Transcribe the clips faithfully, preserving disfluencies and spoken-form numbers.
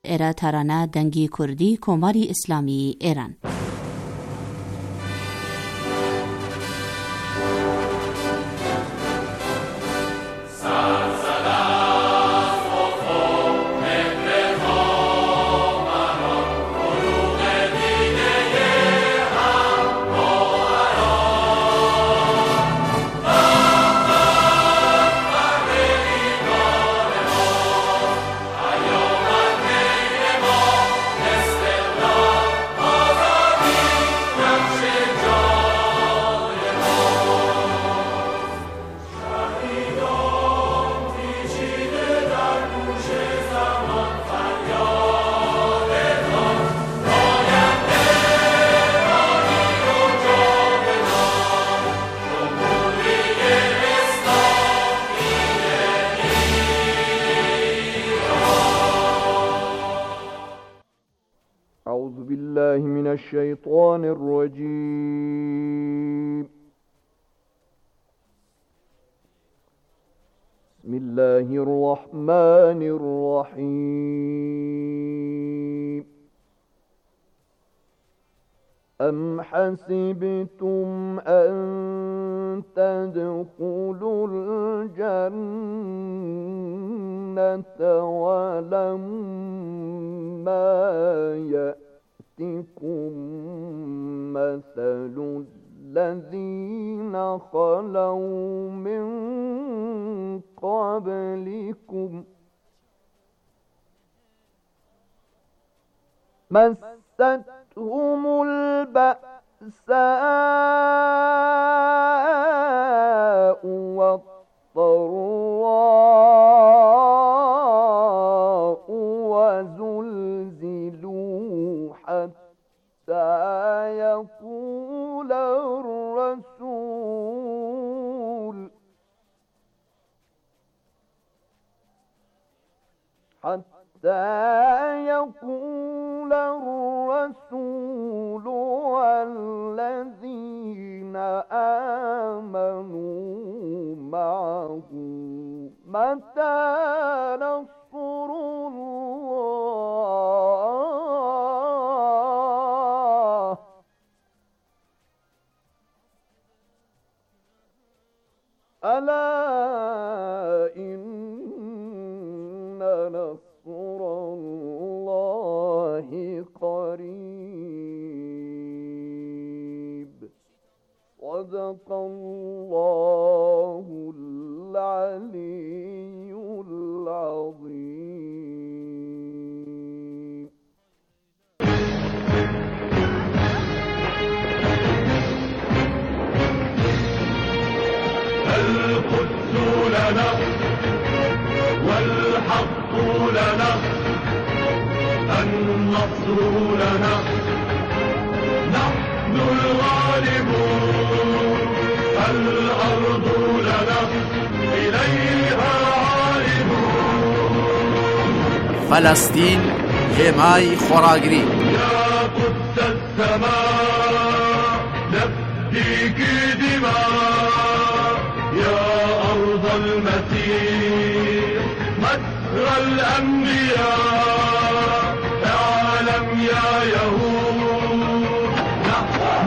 ایرا ترانه دنگی کردی کماری اسلامی ایران. أعوذ بالله من الشيطان الرجيم. بسم الله الرحمن الرحيم. أم حسبتم أن تدخلوا الجنة ولما يأتكم مثل الذين خلوا من قبلكم مستهم البأساء والضراء وزلزلوا حتى يقول الرسول حتى يقول الرسول والذين آمنوا معه متى نصر الله ألا إن نصر الله قريب. صدق الله العلي العظيم. القدس لنا والحق لنا النصر لنا نحن الغالبون الأرض لنا إليها عالمون. فلسطين حمای خوراگری. يا قدس السماء نفديك دماء يا أرض المسيح مجرى الأنبياء. اعلم يا يهود نحن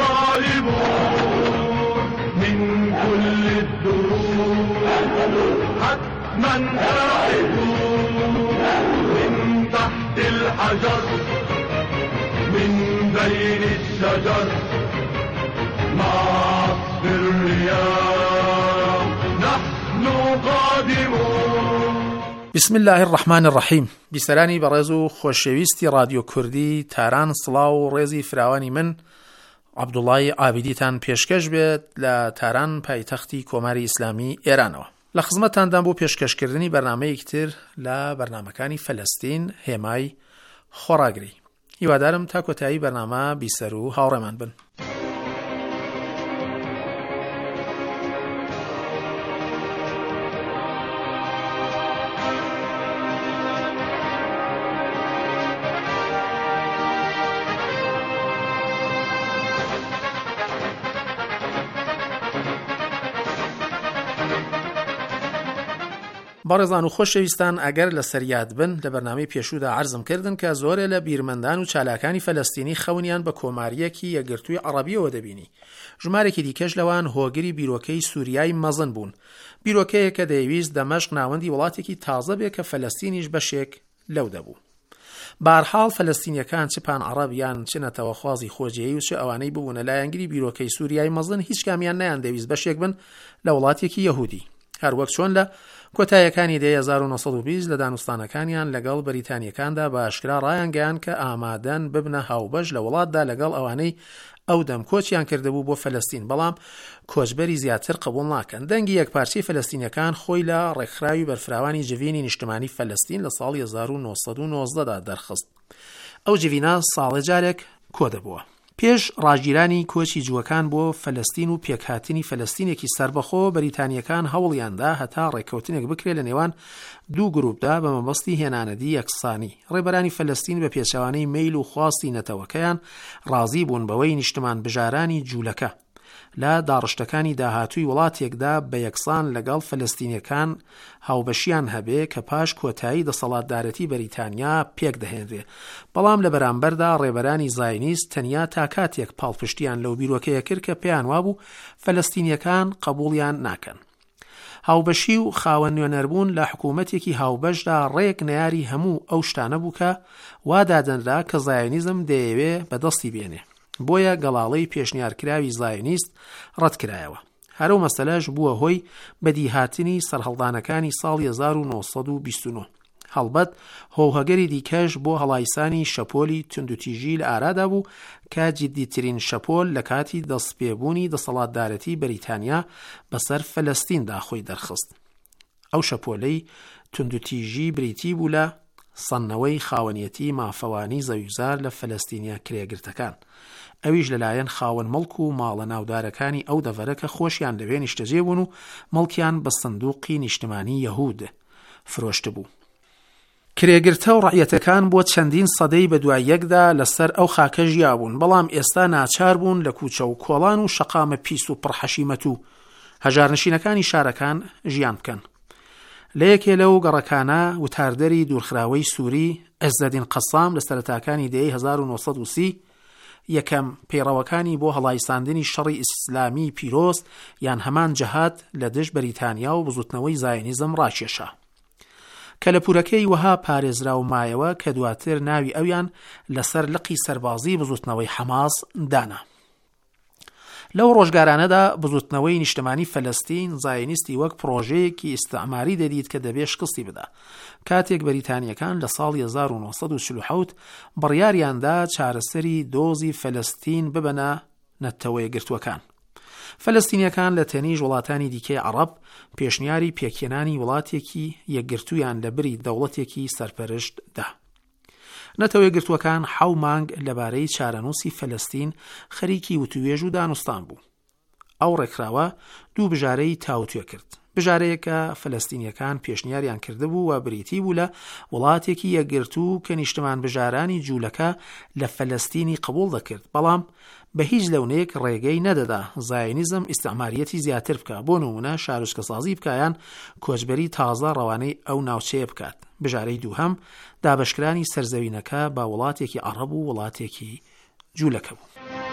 الغالبون من كل الدروب حتما آئبون من تحت الحجر من بين الشجر مع عصف الرياح نحن قادمون. بسم الله الرحمن الرحیم. بیسەرانی بەڕێز و خۆشەویستی رادیۆ کوردی تاران سڵاو و ڕێزی فراوانی من عەبدوڵای عابیدیتان پێشکەش بێت لە تاران پایتەختی کۆماری ئیسلامی ئێرانەوە. لە خزمەتتاندان بۆ پێشکەشکردنی بەرنامەیەکتر لە بەرنامەکانی فەلەستین هێمای خۆراگری. هیوادارم تا کۆتایی بەرنامە بیسەر و هاوڕێمان بن. بەڕێزان و خۆشەویستان، ئەگەر لە سەریاد بن لە بەرنامەی پێشوودا عەرزم کردن کە زۆرێ لە بیرمەندان و چالاکانی فەلەستینی خەونیان بە کۆماریەکی یەکگرتووی عەرەبیەوە دەبینی. ژمارێکی دیکەش لەوان هۆگری بیرۆکەی سووریای مەزن بوون، بیرۆکەیە کە دەیویست دەمەشق ناوەندی وڵاتێکی تازە بێ کە فەلەستینیش بەشێک لەو دەبوو. بەهەرحاڵ فەلەستینیەکان چ پان عەرەب یان چ نەتەوەخوازی خۆجێیی و چ ئەوانەی ببوونە لایەنگری بیرۆکەی سووریای مەزن هیچ کامیان نەیان دەویست بەشێک بن لە وڵاتێکی یەهودی، هەروەک چۆن لە کۆتاییەکانی دەی هەزار و نۆ سەد و بیست لە دانوستانەکانیان لەگەڵ بەریتانیەکاندا بە ئاشکرا ڕایانگەیان کە ئامادەن ببنە هاوبەش لە وڵاتدا لەگەڵ ئەوانەی ئەو دەم کۆچیان کردبوو بۆ فەلەستین، بەڵام کۆچبەری زیاتر قبول ناکەن. دەنگی یەکپارچەی فەلەستینیەکان خۆی لە ڕێکخراوی بەرفراوانی جڤینی نیشتمانی فەلەستین لە ساڵی هەزار و نۆ سەد و نۆزدە دا دەرخست. ئەو جڤینە ساڵێ جارێک کۆ دەبووە. پێش ڕاگیرانی کۆچی جووەکان بۆ فەلەستین و پێکهاتنی فەلەستینێکی سربەخۆ، بەریتانیەکان هەوڵیاندا هەتا ڕێککەوتنێک بکرێت لە نێوان دوو گروپدا بە مەبەستی هێنانەدی یەکسانی. ڕێبەرانی فەلەستین بە پێچەوانەی میل و خواستی نەتەوەکەیان ڕازی بوون بەوەی نیشتمان بژارانی جوولەکە لە داڕشتەکانی داهاتووی وڵاتێکدا بە یەکسان لەگەڵ فەلەستینیەکان هاوبەشیان هەبێ کە پاش کۆتایی دەسەڵاتدارەتی بەریتانیا پێک دەهێنرێ. بەڵام لە بەرامبەردا ڕێبەرانی زاینیست تەنیا تا کاتێک پاڵپشتیان لەو بیرۆکەیە کرد کە پێیان وابوو فەلەستینیەکان قبوڵیان ناکەن. هاوبەشی و خاوەن نوێنەربوون لە حکوومەتێکی هاوبەشدا ڕێک نەیاری هەموو ئەو شتانە بوو کە وا دادەنرا کە زاینیزم دەیەوێ بەدەستی بێنێ، بۆیە گەڵاڵەی پێشنیارکراوی زاینیست ڕەتکرایەوە. هەرو مەسەلەش بووە هۆی بەدیهاتنی سەرهەڵدانەکانی ساڵی هەزار و نۆ سەد و بیست و نۆ. هەڵبەت هۆوهەگەری دیکەش بۆ هەڵایسانی شەپۆلی توندوتیژی لە ئارادا بوو کە جددیترین شەپۆل لە کاتی دەستپێبوونی دەسەڵاتدارەتی بەریتانیا بەسەر فەلەستیندا خۆی دەرخست. ئەو شەپۆلەی توندوتیژی بریتی بوو لە سەنەوەی خاوەنیەتی مافەوانی زەویزار لە فەلەستینیا کرێگرتەکان، ئەویش لەلایەن خاوەن مەڵک و ماڵە ناودارەکانی ئەو دەڤەرە کە خۆشیان لەوێ نیشتەجێ بوون و مەڵکیان بە سندوقی نیشتمانی یەهود فرۆشت بوو. کرێگرتە و ڕەعیەتەکان بۆ چەندین سەدەی بە دوای یەکدا لەسەر ئەو خاکە ژیا بوون، بەڵام ئێستا ناچار بوون لە کوچە و کۆڵان و شەقامە پیس و پڕحەشیمەت و هەژارنشینەکانی شارەکان ژیان بکەن. لە یەکێ لەو گەڕەکانە وتاردەری دوورخراوەی سووری عەزەدین قەسام لە سەرەتاکانی دەی هەزار و نۆ سەد و سی یەکەم پەیڕەوەکانی بۆ هەڵایساندنی شەڕی ئیسلامی پیرۆز یان هەمان جەهاد لە دژ بەریتانیا و بزوتنەوەی زاینیزم ڕاکێشا کە لە پورەکەی وەها پارێزرا و مایەوە کە دواتر ناوی ئەویان لەسەر لقی سەربازی بزوتنەوەی حەماس دانا. لەو ڕۆژگارانەدا بزوتنەوەی نیشتمانی فەلەستین زاینیستی وەک پرۆژەیەکی ئیستعماری دەدیت کە دەبێ شکستی بدا. کاتێک بەریتانیەکان لە ساڵی هەزار و نۆ سەد و چل و حەوت بڕیاریاندا چارەسەری دۆزی فەلەستین ببەنە نەتەوەیە گرتووەکان. فەلەستینیەکان لە تەنیژ وڵاتانی دیکەی عەرەب پێشنیاری پێکێنانی وڵاتێکی یەکگرتوویان لە بری دەوڵەتێکی سەرپەرشت دا. نەتەوەیە گرتووەکان حەو مانگ لەبارەی چارەنووسی فەلەستین خەریکی وتوێژ و دانوستان بوو. ئەو ڕێکخراوە دوو بژارەی تاوتوێ کرد. بژارەیەکە فەلەستینیەکان پێشنیاریان کردبوو و بریتی بوو لە وڵاتێکی یەکگرتوو کە نیشتمان بژارانی جوولەکە لە فەلەستینی قبول دەکرد، بەڵام بە هیچ لەونەیەک ڕێگەی نەدەدا زاینیزم ئیستعماریەتی زیاتر بکە، بۆ نمونە شارۆچکەسازی بکایان کۆچبەری تازە ڕەوانەی ئەو ناوچەیە بکات. بژارەی دووهەم دابەشکرانی سەرزەوینەکە با وڵاتێکی عەرەب و وڵاتێکی جوولەکە بوو.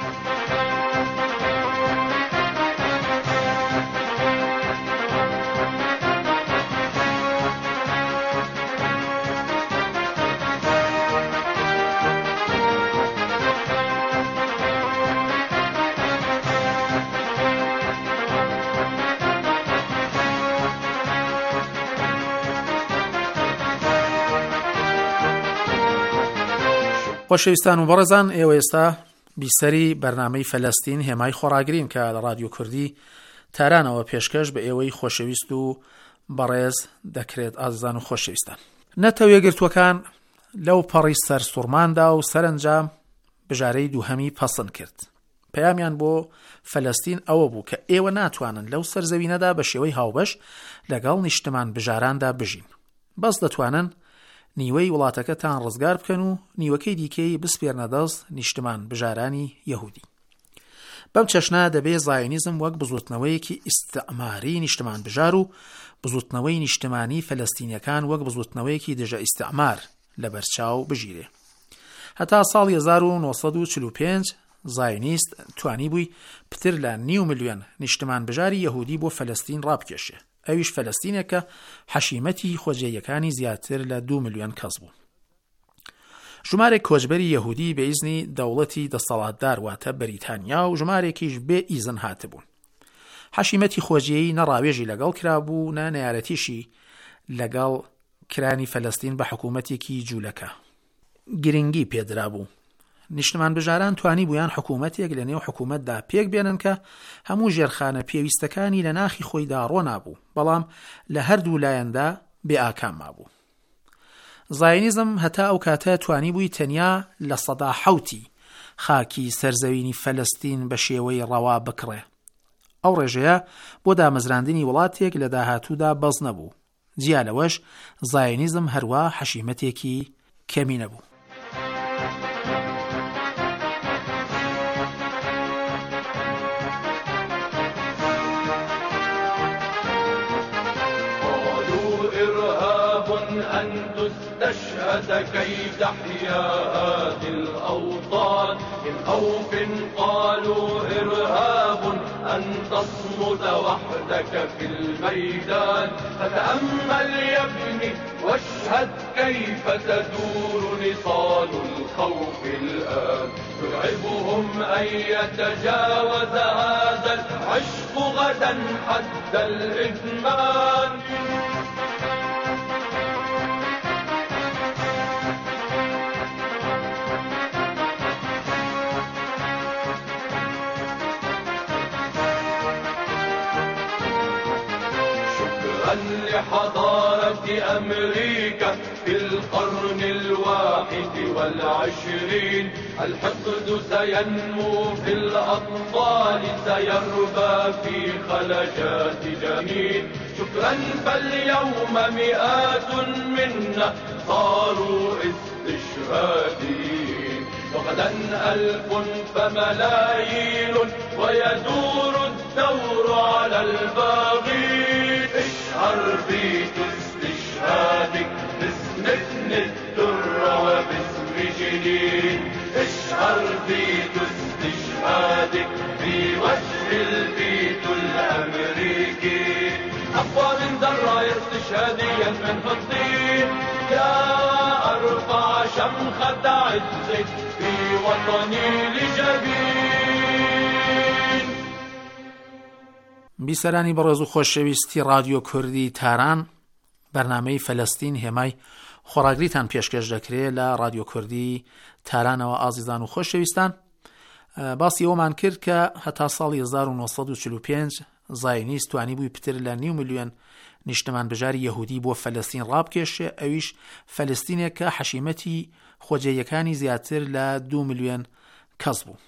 خۆشەویستان و بەڕێزان، ئێوە ئێستا بیسەری بەرنامەی فەلەستین هێمای خۆراگرین کە لە رادیۆ کوردی تارانەوە پێشکەش بە ئێوەی خۆشەویست و بەڕێز دەکرێت. ئازیزان و خۆشەویستان، نەتەوەیە گرتووەکان لەو پەڕی سەر سوورماندا و سەرنجام بژارەی دووهەمی پەسەند کرد. پەیامیان بۆ فەلەستین ئەوە بوو کە ئێوە ناتوانن لەو سەرزەوینەدا بە شێوەی هاوبەش لەگەڵ نیشتمان بژاراندا بژین، بەس دەتوانن نیوەی وڵاتەکەتان ڕزگار بکەن و نیوەکەی دیکەی بسپێرنە دەست نیشتمان بژارانی یەهودی. بەم چەشنە دەبێت زایۆنیزم وەک بزوتنەوەیەکی ئیستعماری نیشتمان بژار و بزوتنەوەی نیشتمانی فەلەستینیەکان وەک بزوتنەوەیەکی دژە ئیستعمار لەبەرچاو بژیرێ. هەتا ساڵی هەزار و نۆسەد و چل و پێنج زایۆنیست توانی بووی پتر لە نیو ملیۆن نیشتمان بژاری یەهودی بۆ فەلەستین ڕابکێشێ. ئەویش فەلەستینێکە حەشیمەتی خۆجێیەکانی زیاتر لە دو ملیۆن کەس بوو. ژمارێک کۆچبەری یەهودی بە ئیزنی دەوڵەتی دەسەڵاتدار واتە بەریتانیا و ژمارێکیش بێ ئیزن هاتبوون. حەشیمەتی خۆجیەیی نەڕاوێژی لەگەڵ کرابوو نە نەیارەتیشی لەگەڵ کرانی فەلەستین بە حکوومەتێکی جوولەکە. گرنگی پێدرا بوو. نیشتمان بژاران توانی بوویان حکوومەتێک لە نێو حکوومەتدا پێک بێنن کە هەموو ژێرخانە پێویستەکانی لە ناخی خۆیدا ڕۆ نابوو، بەڵام لە هەردوو لایەندا بێ ئاکام مابوو. زایۆنیزم هەتا ئەو کاتە توانی بووی تەنیا لە سەدا حەوتی خاکی سەرزەوینی فەلەستین بە شێوەی ڕەوا بکڕێ. ئەو ڕێژەیە بۆ دامەزراندنی وڵاتێک لە داهاتوودا بەز نەبوو. جیا لەوەش زایۆنیزم هەروە حەشیمەتێکی کەمی نەبوو. كي تحيا هذه الأوطان من خوف قالوا إرهاب أن تصمد وحدك في الميدان فتأمل يا ابني واشهد كيف تدور نصال الخوف الآن يرعبهم أن يتجاوز هذا العشق غدا حد الإدمان. لحضارة أمريكا في القرن الواحد والعشرين الحقد سينمو في الأطفال سيربى في خلجات جنين. شكرا فاليوم مئات منا صاروا استشهاديين وغدا ألف فملايين ويدور الدور على الباغين. اشعر بيت استشهادك باسم ابن الدر وباسم جنين. اشعر بيت استشهادك في وجه البيت الأمريكي أقوى من ذراع استشهاديا من فلسطين. يا أرفع شمخة عزك في وطني لجبين. بیسەرانی بەڕێز و خۆشەویستی رادیۆ کوردی تاران، بەرنامەی فەلەستین هێمای خۆراگریتان پێشکەش دەکرێت لە رادیۆ کوردی تارانەوە. ئازیزان و خۆشەویستان، باسی ئەومان کرد کە هەتا ساڵی هەزار و نۆسەد و چل و پێنج زایۆنیست توانی بووی پتر لە نیو ملیۆن نیشتمان بژاری یەهودی بۆ فەلەستین ڕابکێشێ. ئەویش فەلەستینێک کە حەشیمەتی خۆجێیەکانی زیاتر لە دو ملیۆن کەس بوو.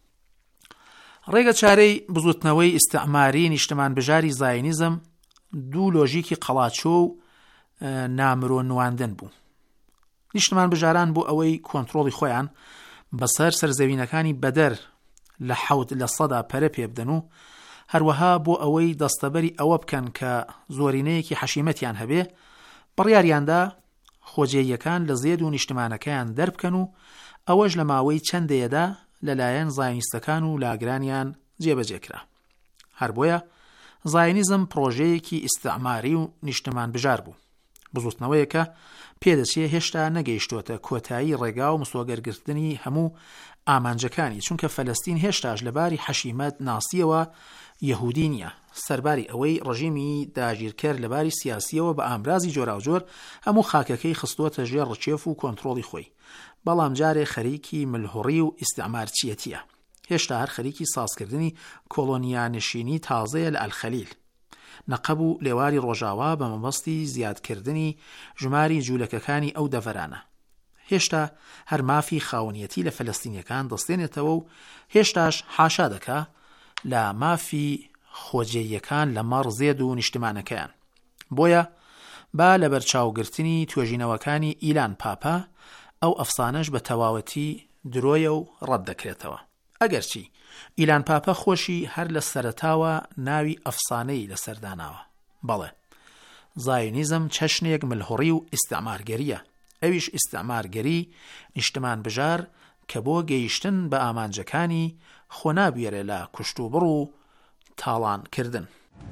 ڕێگە چارەی بزوتنەوەی ئیستعماری نیشتمان بژاری زایۆنیزم دوو لۆژیکی قەڵاچۆ و نامرۆ نواندن بوو. نیشتمان بژاران بۆ ئەوەی کۆنتڕۆڵی خۆیان بەسەر سەرزەوینەکانی بەدەر لە حەوت لە سەدا پەرە پێ بدەن و هەروەها بۆ ئەوەی دەستەبەری ئەوە بکەن کە زۆرینەیەکی حەشیمەتیان هەبێ، بڕیاریاندا خۆجێیەکان لە زێد و نیشتمانەکەیان دەربکەن و ئەوەش لە ماوەی چەندەیەدا لەلایەن زایۆنیستەکان و لاگرانیان جێبەجێکرا. هەر بۆیە زایۆنیزم پرۆژەیەکی ئیستعماری و نیشتمان بژار بوو. بزوتنەوەیەکە پێدەچێ هێشتا نەگەیشتوتە کۆتایی ڕێگا و مسۆگەرگرتنی هەموو ئامانجەکانی، چونکە فەلەستین هێشتاش لەباری حەشیمەت ناسیەوە یەهودی نییە، سەرباری ئەوەی ڕژیمی داگیرکەر لەباری سیاسیەوە بە ئامرازی جۆراوجۆر هەموو خاکەکەی خستووەتە ژێر ڕچێف و کۆنتڕۆڵی خۆی. بەڵام جارێ خەریکی ملهوڕی و ئیستعمارچیەتیە. هێشتا هەر خەریکی سازکردنی کۆلۆنیانشینی تازەیە لە ئەلخەلیل. نەقەب و لێواری ڕۆژاوا بە مەبەستی زیادکردنی ژماری جوولەکەکانی ئەو دەڤەرانە. هێشتا هەر مافی خاوەنیەتی لە فەلەستینیەکان دەستێنێتەوە و هێشتاش حاشا دەکا لە مافی خۆجێیەکان لە مەڕ زێد و نیشتمانەکەیان. بۆیە با لە بەرچاوگرتنی توێژینەوەکانی ئیلان پاپا ئەو ئەفسانەش بە تەواوەتی درۆیە و ڕەت دەکرێتەوە. ئەگەرچی ئیلان پاپە خۆشی هەر لە سەرەتاوە ناوی ئەفسانەی لەسەرداناوە. بەڵێ زایۆنیزم چەشنێک ملهوڕی و ئیستعمارگەریە، ئەویش ئیستعمارگەری نیشتمان بژار کە بۆ گەیشتن بە ئامانجەکانی خۆ نابوێرێ لە کوشت و بڕ و تاڵانکردن.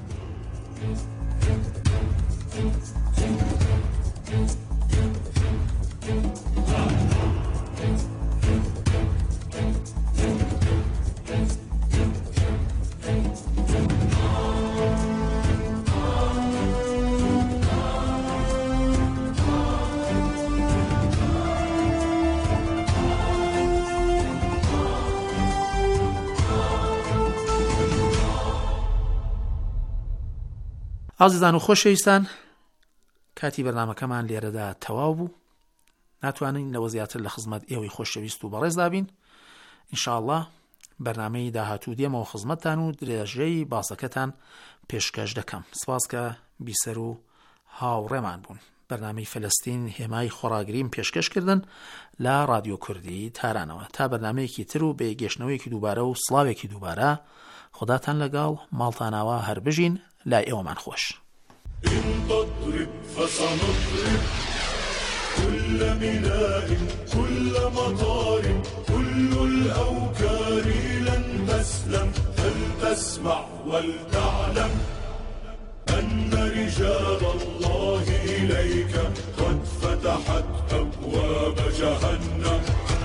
ئازیزان و خۆشەویستان، کاتی بەرنامەکەمان لێرەدا تەواو بوو. ناتوانین لەوە زیاتر لە خزمەت ئێوەی خۆشەویست و بەڕێز دابین. ئینشاءالله بەرنامەی داهاتوو دێمەوە خزمەتتان و درێژەی باسەکەتان پێشکەش دەکەم. سپاس کە بیسەر و هاوڕێمان بوون. بەرنامەی فەلەستین هێمای خۆراگریم پێشکەش کردن لە رادیۆ کوردی تارانەوە. تا بەرنامەیەکی تر و بێگەشتنەوەیەکی دووبارە و سڵاوێکی دووبارە، خوداتان لەگەڵ ماڵتاناوە هەر بژین، لای ئێوەمان خۆش. إن تضرب فسنضرب كل ميناء كل مطار كل الأوكار لن تسلم فلتسمع ولتعلم أن رجال الله إليك قد فتحت أبواب جهنم.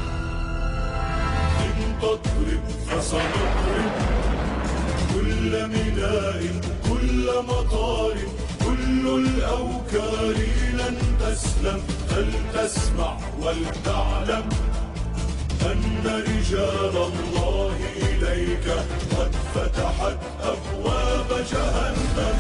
إن تضرب فسنضرب كل ميناء كل مطار كل الأوكار لن تسلم فلتسمع ولتعلم أن رجال الله إليك قد فتحت أبواب جهنم.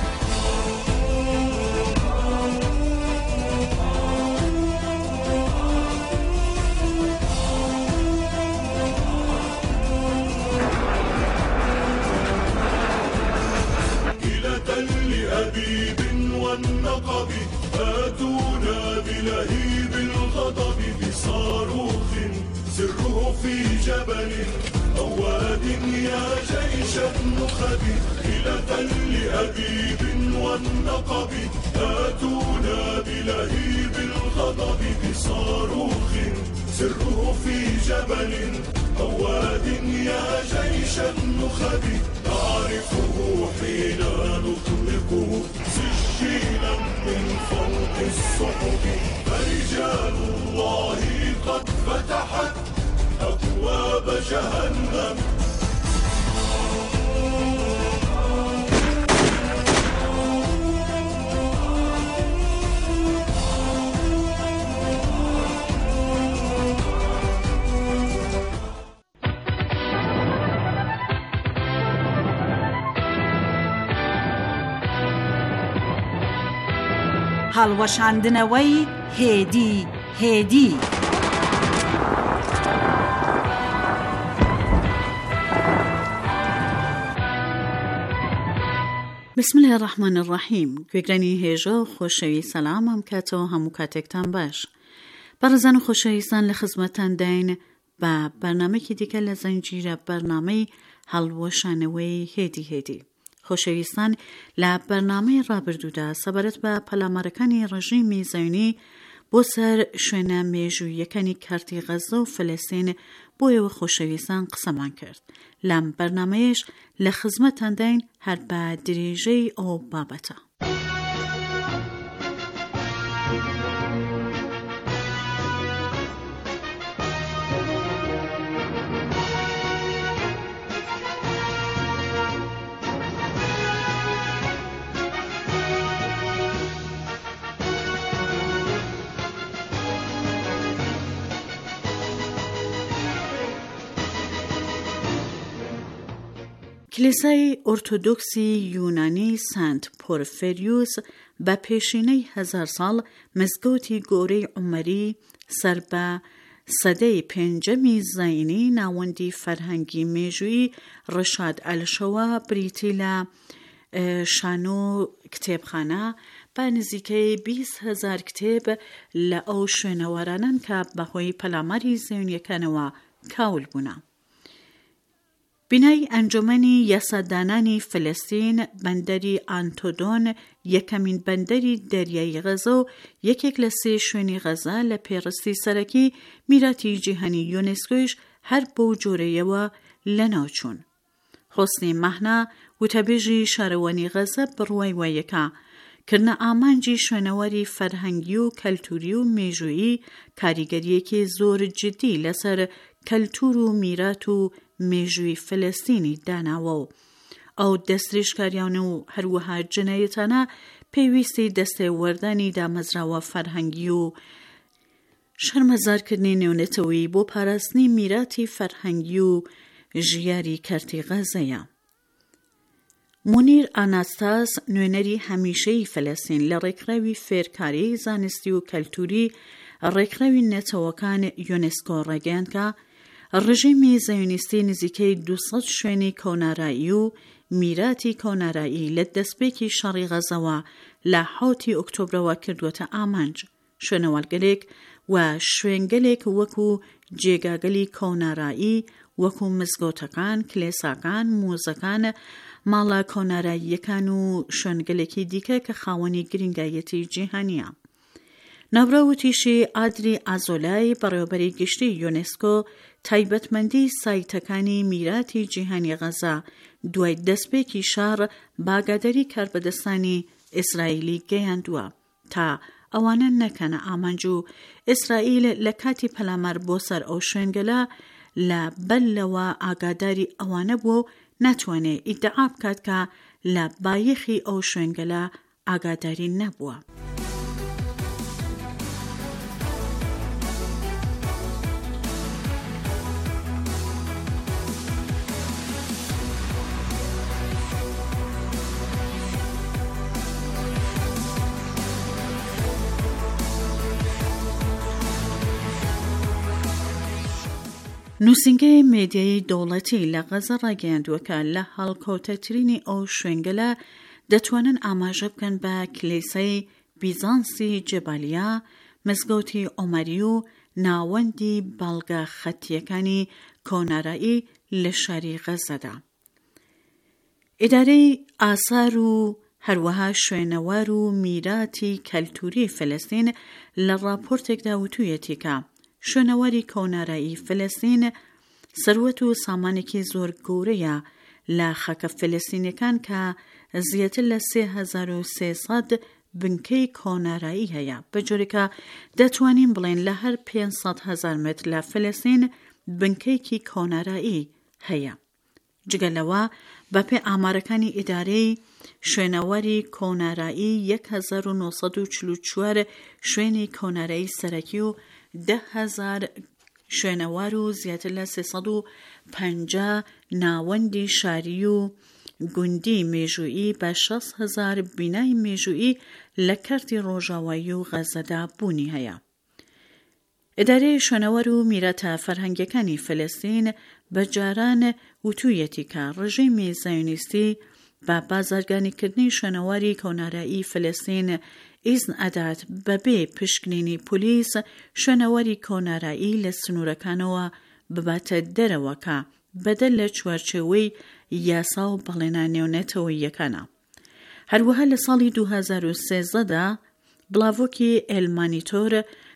لأبيب والنقب آتونا بلهيب الغضب بصاروخ سره في جبل أواد يا جيش النخب. إلة لأبيب والنقب آتونا بلهيب الغضب بصاروخ سره في جبل أواد يا جيش النخب. تعرفه حين نطلقه سجيلا من فوق السحب. فرجال الله قد فتحت أبواب جهنم. هەڵوەشاندنەوەی هێدی هێدی بسم الله الرحمن الرحیم. گوێگرانی هێژە و خۆشەوی سەلامم کاتەوە هەموو کاتێکتان باش. بەڕێزان و خۆشەویستان، لە خزمەتان داین بە بەرنامەیەکی دیکە لە زەنجیرە بەرنامەی هەڵوەشانەوەی هێدی هێدی. خۆشەویستان، لە بەرنامەی ڕابردوودا سەبارەت بە پەلامارەکانی ڕژیمی زەیۆنی بۆ سەر شوێنە مێژوویەکانی کارتی غەزە و فەلەستین بۆیەوە خۆشەویستان قسەمان کرد. لەم بەرنامەیەش لە خزمەتان داین هەر بە درێژەی ئەو بابەتە. کلیسای ئۆرتۆدۆکسی یونانی سانت پۆرفێریوس بە پێشینەی هەزار ساڵ مزگەوتی گەورەی عومەری سەر بە سەدەی پێنجەمی زاینی ناوەندی فەرهەنگی مێژووی ڕەشاد ئەلشەوە بریتی لە شانۆ کتێبخانە بە نزیکەی بیست هەزار کتێب لە ئەو شوێنەوەرانن کە بەهۆی پەلاماری زەیۆنیەکانەوە کاول بوونە. بینای ئەنجومەنی یاسادانانی فلەستین بەندەری ئانتۆدۆن یەکەمین بەندەری دەریایی غەزە و یەکێک لە سێ شوێنی غەزە لە پێڕستی سەرەکی میراتی جیهانی یونسکۆیش هەر بۆ جۆرەیەوە لەناوچوون. حوسنی مەحنا وتەبێژی شارەوەنی غەزە بڕوای وایەکە کردنە ئامانجی شوێنەوەری فەرهەنگی و کەلتوری و مێژویی کاریگەریەکی زۆر جدی لەسەر کەلتور و میرات و مێژووی فلەستینی داناوە و ئەو دەستێشکاریانە و هەروەها جنایەتانە پێویستی دەستێ وەردانی دامەزراوە فەرهەنگی و شەرمەزارکردنی نێونەتەوەی بۆ پاراستنی میراتی فەرهەنگی و ژیاری کەرتی غەزەیە. مونیر ئاناستاس نوێنەری هەمیشەی فلەستین لە ڕێکخراوی فێرکاری زانستی و کەلتوری ڕێکخراوی نێتەوەکان یونسکۆ ڕێگەیاندکە ڕژیمی زەیۆنیستی نزیکەی دووسەد شوێنی کۆنارایی و میراتی کۆنارایی لە دەستپێکی شەڕی غەزەوە لە حوتی ئۆکتۆبرەوە کردووەتە ئامانج. شوێنەوەرگەلێک و شوێنگەلێک وەکو جێگاگەلی کۆنارایی وەکو مزگەوتەکان، کلێساکان، مۆزەکان، ماڵە کۆناراییەکان و شوێنگەلێکی دیکە کە خاوەنی گرنگایەتی جیهانیە. ناوراوتیشی ئادری ئازۆلای بەڕێوەبەری گشتی یونسکۆ تایبەتمەندی سایتەکانی میراتی جیهانی غەزە دوای دەستپێکی شار باگاداری کاربەدەستانی ئیسرائیلی گەیاندووە تا ئەوانە نەکەنە ئامانج و ئیسرائیل لە کاتی پەلامار بۆ سەر ئەو شوێنگەلە لە بەلەوە ئاگاداری ئەوانە بوو ناتوانێ ئیدعا بکات کە لە بایەخی ئەو شوێنگەلە ئاگاداری نەبووە. نووسینگەی مێدیای دەوڵەتی لە غەزە ڕاگەیاندووە کە لە هەڵکەوتەترینی ئەو شوێنگەلە دەتوانن ئاماژە بکەن بە کلێسای بیزانسی جەبالیا، مزگەوتی ئۆمەری و ناوەندی باڵگە خەتیەکانی کۆنارایی لە شاری غەزەدا. ئیدارەی ئاسار و هەروەها شوێنەوار و میراتی کەلتوری فلەستین لە ڕاپۆرتێکدا وتوویەتی کە شوێنەواری کۆنارایی فلەستین سەروەت و سامانێکی زۆر گەورەیە لە خەکە فلەستینیەکان کە زیاتر لە سێ هەزار و سێسەد بنکەی کۆنارایی هەیە، بە جۆرێکە دەتوانین بڵێن لە هەر پێنج هەزار متر لە فلەستین بنکەیەکی کۆنارایی هەیە. جگەلەوە بەپێ ئامارەکانی ئیدارەی شوێنەواری کۆنارایی یەک هەزار و نۆ سەد و چل و چوار شوێنی کۆنارایی سەرەکی و ده هەزار شوێنەوار و زیاتر لە سێسەد و پەنجا ناوەندی شاری و گوندی مێژویی بە شەست هەزار بینای مێژویی لە کەرتی ڕۆژاوایی و غەزەدا بوونی هەیە. ئیدارەی شوێنەوەر و میراتە فەرهەنگیەکانی فلەستین بەجاران وتوویەتی کە ڕژیمی زایۆنیستی بە بازرگانیکردنی شوێنەواری کۆنارایی فلەستین ئیزن ئەدات بەبێ پشکنینی پۆلیس شوێنەوەری کۆنارایی لە سنوورەکانەوە بباتە دەرەوە کە بەدەل لە چوارچێوەی یاسا و بەڵێنە نێونەتەوەییەکانە. هەروەها لە ساڵی دوو هەزار و سێزدەدا بڵاوۆکی ئێلمانیتۆر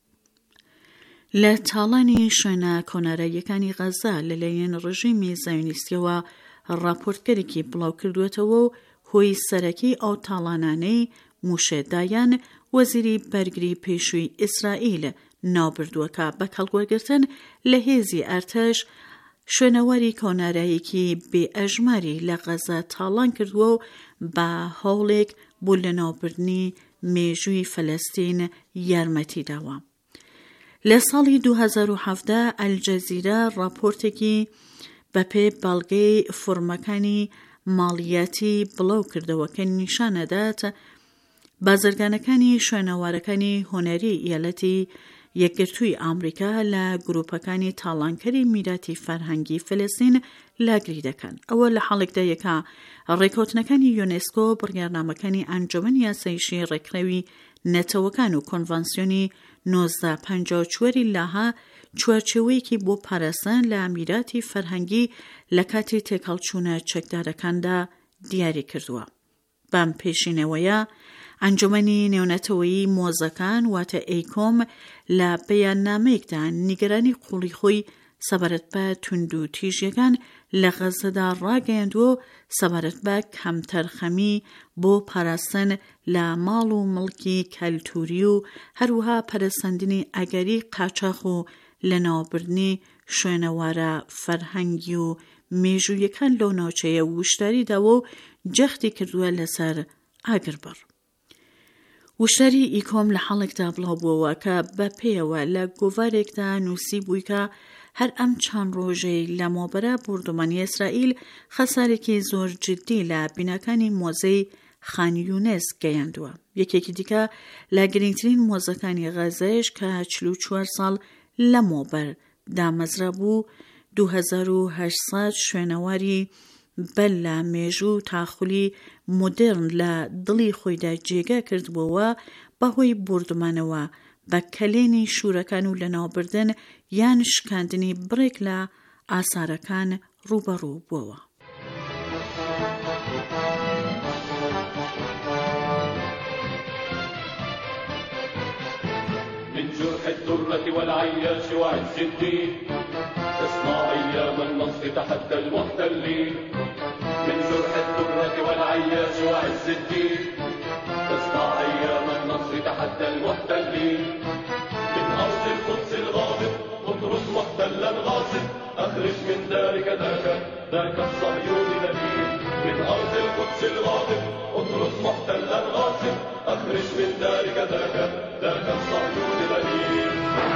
لە تاڵانی شوێنە کۆناراییەکانی غەزە لەلایەن ڕژیمی زایۆنیستیەوە ڕاپۆرتکەرێکی بڵاو کردوێتەوە و هۆی سەرەکی ئەو تاڵانانەی موشێدایان وەزیری بەرگری پێشووی ئیسرائیل ناوبردووەکە بە کەڵگوەرگرتن لە هێزی ئەرتەش شوێنەوەری کۆناراییەکی بێ ئەژماری لە غەزە تاڵان کردووە و بە هەوڵێک بۆ لەناوبردنی مێژووی فەلەستین یارمەتی داوە. لە ساڵی دوو هەزار و هەڤدە ئەلجەزیرە ڕاپۆرتێکی بەپێ بەڵگەی فۆرمەکانی ماڵیاتی بڵاو کردەوە کە نیشانەدات بازرگانەکانی شوێنەوارەکانی هۆنەری ایالەتی یەکگرتووی ئامریکا لە گروپەکانی تاڵانکەری میراتی فەرهەنگی فلەستین لاگری دەکەن. ئەوە لە حاڵێکدا یەکە ڕێکەوتنەکانی یونسکۆ بڕیارنامەکانی ئەنجومەن یاسایشی ڕێکخراوی نەتەوەکان و کۆنڤانسیۆنی نۆزدە پەنجا و چوار لاها چوارچێوەیەکی بۆ پاراستن لە ئامیراتی فەرهەنگی لە کاتی تێکەڵچوونە چەکدارەکاندا دیاری کردووە. بەم پێشینەوەیە ئەنجومەنی نێونەتەوەیی مۆزەکان واتە ئەیکۆم لە بەیاننامەیەکدا نیگەرانی قوڵی خۆی سەبارەت بە توند و تیژیەکان لە غەزەدا ڕاگەیاندووە و سەبارەت بە کەمتەرخەمی بۆ پاراستن لە ماڵ و مڵکی کەلتوری و هەروەها پەرەسەندنی ئەگەری قاچاق و لەناوبردنی شوێنەوارە فەرهەنگی و مێژوویەکان لەو ناوچەیە وشداریداوە و جەختی کردووە لەسەر ئاگربڕ. وشداری ئیکۆم لە حاڵێکدا بڵاوبووەوە کە بە پێیەوە لە گۆڤارێکدا نووسی بووی کە هەر ئەم چەند ڕۆژەی لە مۆبەرە بوردومانی ئیسرائیل خەسارێکی زۆر جدی لە بیناکانی مۆزەی خان یونس گەیاندووە. یەکێکی دیکە لە گرنگترین مۆزەکانی غەزەش کە چل و چوار ساڵ لە مۆبەر دامەزرا بوو، دوو هەزار و هەشت سەد شوێنەواری بەل لە مێژوو تاخولی مۆدرن لە دڵی خۆیدا جێگا کردبووەوە بەهۆی بوردمانەوە بە کەلێنی شوورەکان و لەناوبردن یان شکاندنی بڕێک لە ئاسارەکان ڕوبەڕوو بووەوە. من جرح الدرة والعياش وعز الدين تصنع أيام النصر تحدى المحتلين. من جرح الدرة والعياش وعز الدين تصنع أيام النصر تحدى المحتلين. من أرض القدس الغاضب اطرد محتلا غاصب أخرج من دارك ذاك ذاك الصهيون نبيل. من أرض القدس الغاضب اطرد محتلا غاصب أخرج من دارك ذاك ذاك الصهيون نبيل.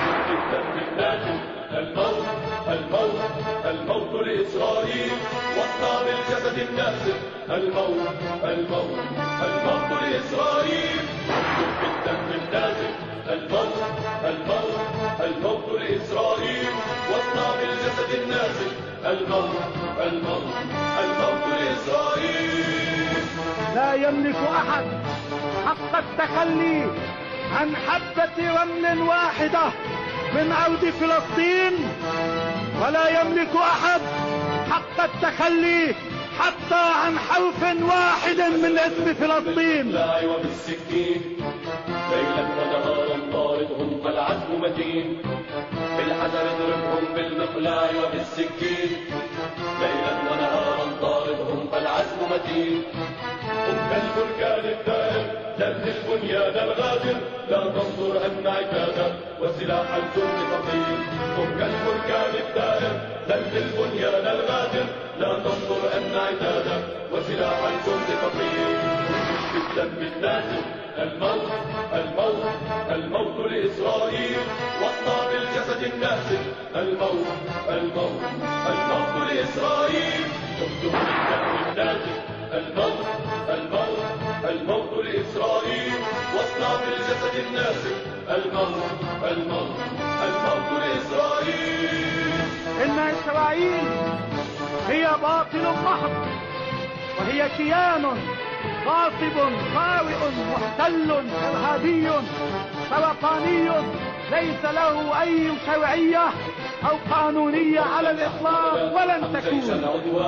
الموت الموت الموت لإسرائيل واصنع بالجسد الناسف. الموت الموت الموت لإسرائيل واكتب بالدم النازف. الموت الموت الموت لإسرائيل واصنع بالجسد النازف. الموت الموت الموت لإسرائيل. لا يملك أحد حق التخلي عن حبة رمل واحدة من أرض فلسطين، ولا يملك أحد حق التخلي حتى عن حرف واحد من اسم فلسطين. لا وبالسكين ليلا ونهارا طاردهم فالعزم متين. بالحجر اضربهم بالمقلاع وبالسكين ليلا ونهارا طاردهم فالعزم متين. هم كالبركان الدائر جل البنيان الغادر لا تنظر أن عتادا وسلاح الجند ثقيل. هم كالبركان الدائر جل البنيان الغادر لا تنظر أن عتادا وسلاح الجند ثقيل. بالدم النازل الموت الموت الموت لإسرائيل واصنع بالجسد الناسف. الموت الموت الموت لإسرائيل اكتب بالدم النازل. الموت الموت الموت لإسرائيل واصنع بالجسد الناسف. الموت الموت الموت لإسرائيل. إن إسرائيل هي باطل محض، وهي كيان غاصب خاوئ محتل إرهابي سرطاني ليس له أي شرعية أو قانونية على الإطلاق ولن تكون.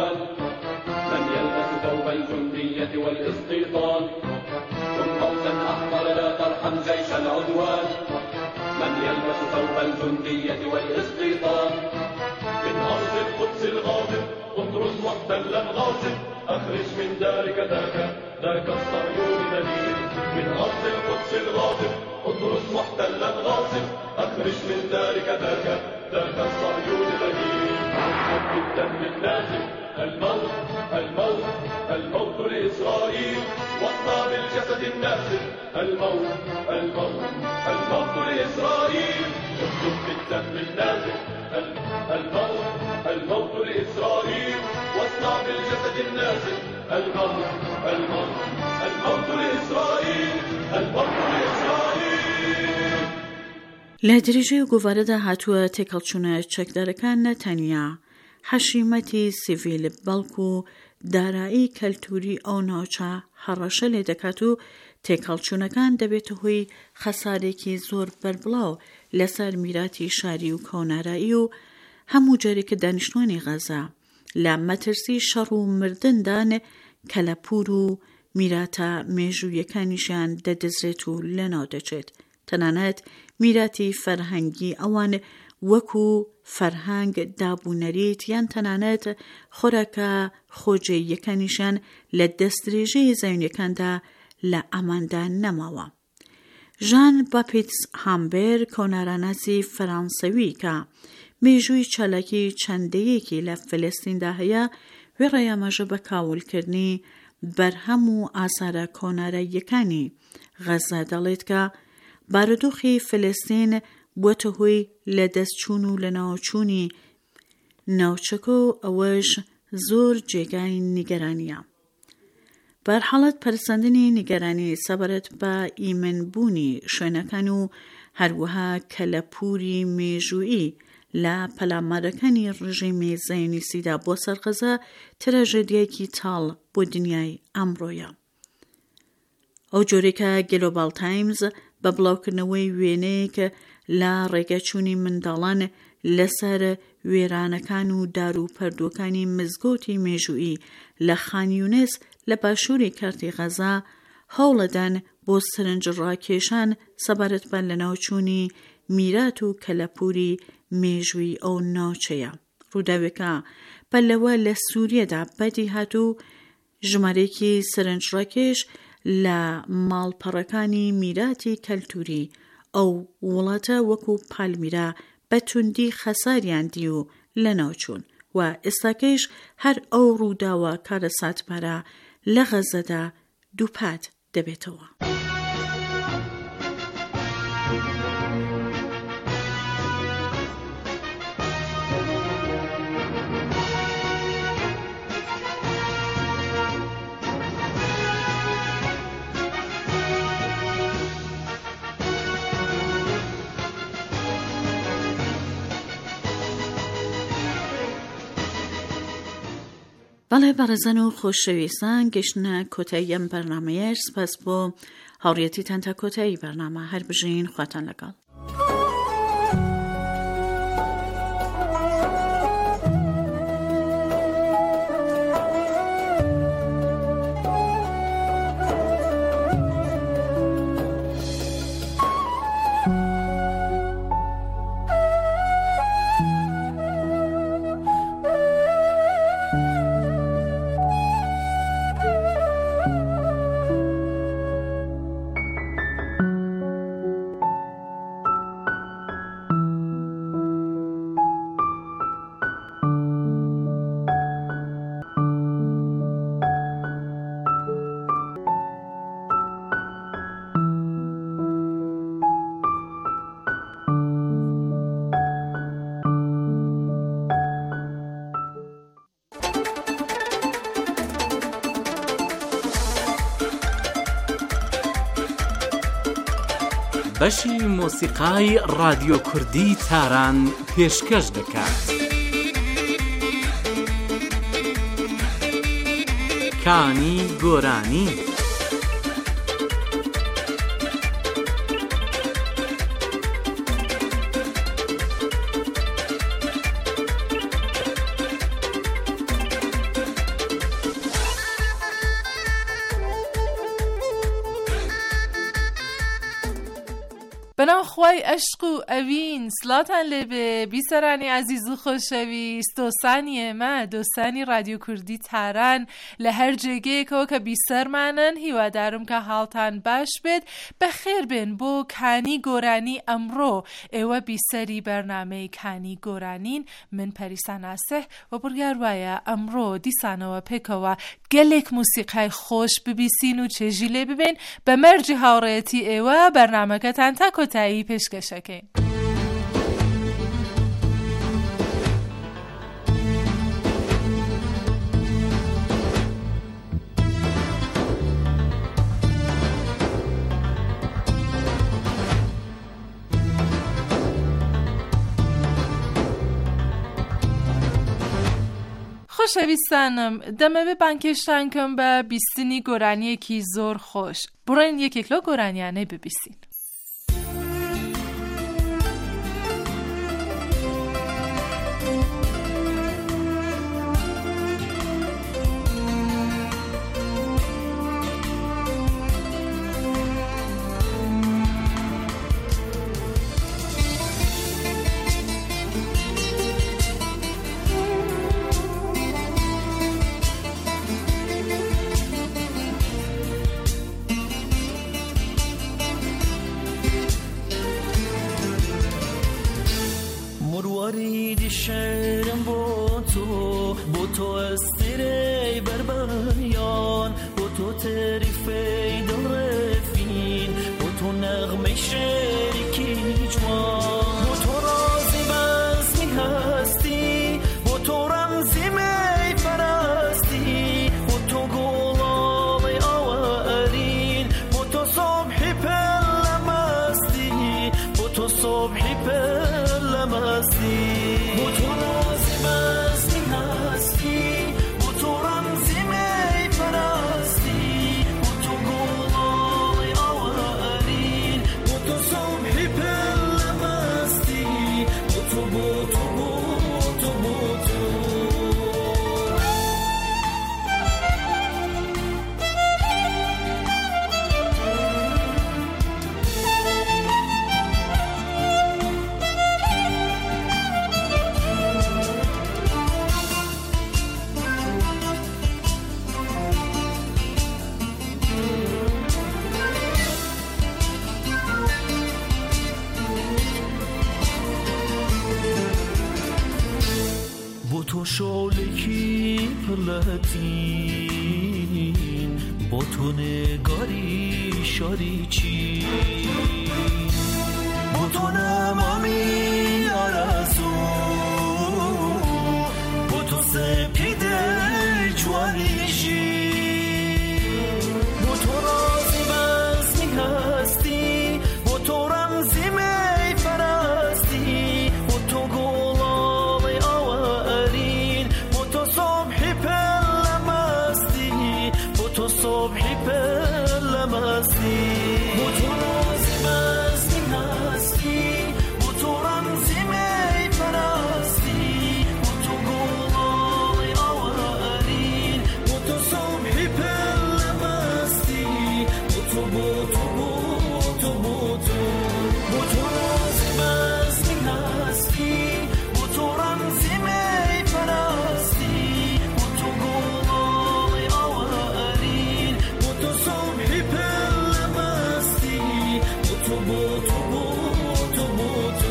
من يلبس ثوب الجندية والاستيطان ثم موتا أحمر لا ترحم جيش العدوان. من يلبس ثوب الجندية والاستيطان من أرض القدس الغاضب اطرد محتلا غاصب أخرج من دارك ذاك ذاك الصهيون دليل. من أرض القدس الغاضب اطرد محتلا غاصب أخرج من دارك ذاك ذاك الصهيون دليل. بالدم النازف. الموت الموت الموت لإسرائيل واصنع بالجسد الناسف. الموت الموت الموت لإسرائيل اكتب بالدم النازف. الموت الموت لإسرائيل واصنع بالجسد الناسف. الموت الموت الموت لإسرائيل الموت لإسرائيل. لە درێژەی گۆڤارەدا هاتووە تێکەڵچوونە چەکدارەکان نەتەنیا حەشیمەتی سیڤیل بەڵکو دارایی کەلتوری ئەو ناوچە هەڕەشە لێ دەکات و تێکەڵچوونەکان دەبێت هۆی خەسارێکی زۆر بەربڵاو لەسەر میراتی شاری و کۆنارایی و هەموو جۆرێکە دانیشتوانی غەزا لە مەترسی شەڕ و مردندان کە لە پور و میراتە مێژوویەکانیشیان دەدەزرێت و لەناو دەچێت. تەنانەت میراتی فەرهەنگی ئەوان وەکو فەرهەنگ دابوونەریت یان تەنانەت خۆراکە خۆجێیەکانیشان لە دەستدرێژەی زەوینەکاندا لە ئەماندا نەماوە. ژان باپتیس هامبێر کۆناراناسی فەرانسەوی کە مێژووی چالاکی چەندەیەکی لە فلەستیندا هەیە وێڕای ئاماژە بە کاولکردنی بەرهەم و ئاسارە کۆناراییەکانی غەزا دەڵێت کە بارودۆخی فلەستین بووەتە هۆی لە دەستچوون و لە ناوچوونی ناوچەکە و ئەوەش زۆر جێگای نیگەرانیە. بەرحاڵەت پەرسەندنی نیگەرانی سەبارەت بە ئیمنبوونی شوێنەکان و هەروەها کە لە پووری مێژوویی لە پەلامارەکانی ڕژیمی زایۆنیستیدا بۆ سەر غەزا تراژێدیەکی تاڵ بۆ دنیای ئەمڕۆیە. ئەو جۆرێکە گلۆبال تایمز بە بڵاوکردنەوەی وێنەیەک لە ڕێگەچوونی منداڵان لەسەر وێرانەکان و دار و پەردووەکانی مزگەوتی مێژوویی لە خان یونس لە باشووری کارتی غەزا هەوڵەدان بۆ سەرنجڕاکێشان سەبارەت بە لە ناوچوونی میرات و کەلەپوری مێژووی ئەو ناوچەیە. ڕووداوێکە پەلەوە لە سووریەدا بەدی هات و ژمارەیەکی سەرنجڕاکێش لە ماڵپەڕەکانی میراتی کەلتوری ئەو وڵاتە وەکو پالمیرا بە توندی خەساریان دی و لە ناوچوون و ئێستاکەیش هەر ئەو ڕووداوە کارە ساتمارە لە غەزەدا دووپات دەبێتەوە. بەڵێ بەڕێزان و خۆشەویستان گەشتنە کۆتایی ئەم بەرنامەیەش سپاس بۆ هاوڕێیەتیتان تا کۆتایی بەرنامە هەر بژین خواتان لەگەڵ. بەشی مۆسیقای رادیۆ کوردی تاران پێشکەش دەکات. کانی گۆرانی بەناو خوای عشق و ئەوین سڵاتان لێبێ بیسەرانی عەزیز و خۆشەویست دۆستانی ئێمە دۆستانی رادیۆ کوردی تاران لە هەر جێگەیەکەوە کە بیسەرمانن هیوادارم کە حاڵتان باش بێت بەخێر بێن بۆ کانی گۆرانی ئەمڕۆ. ئێوە بیسەری بەرنامەی کانی گۆرانین من پەریسان ئاسێح و بڕیار وایە ئەمڕۆ دیسانەوە پێکەوە گەلێک موسیقای خۆش ببیسین و چێژی لێ ببێن بە مەرجی هاوڕێتی ئێوە بەرنامەکەتان تا کۆتایی پێشکەشەکەین. خۆشەویستانم دەمە بێ بانکێشتان کەم بە بیستنی گۆرانیەکی زۆر خۆش. بڕۆین یەکێک لەو گۆرانیانەی ببیستین. مروارید شعرم با تو، با تو استیره بربریان، با تو تعریفه دل رفین، با تو نغمه شعری که جوان، با تو رازی بزمی هستی، با تو رمزی می فرستی، با تو گلاب آورین، با تو صبحی پلمستی، با تو صبحی پلمستی، با تو رازی بزمی هستی، با تو رمزی می فرستی، با تو گلاب آورین، با تو صبحی پلمستی، با تو با تو با تو با تو. تو شالکی پلتین، با تو نگاری شاری چی، با تو نمامی آرزو، با تو سپیده جواریشی، با تو رازی بزمی هستی، با تو رمزی می فرستی، با تو گلاب آورین، با تو صبحی پلمستی، با تو صبحی پلمستی، با تو رازی بزمی هستی، با تو رمزی می فرستی، با تو گلاب آورین، با تو صبحی پلمستی، با تو با تو با تو با تو، با تو رازی بزمی هستی، با تو رمزی می فرستی، با تو گلاب آورین، با تو صبحی پلمستی، با تو با تو با تو با تو.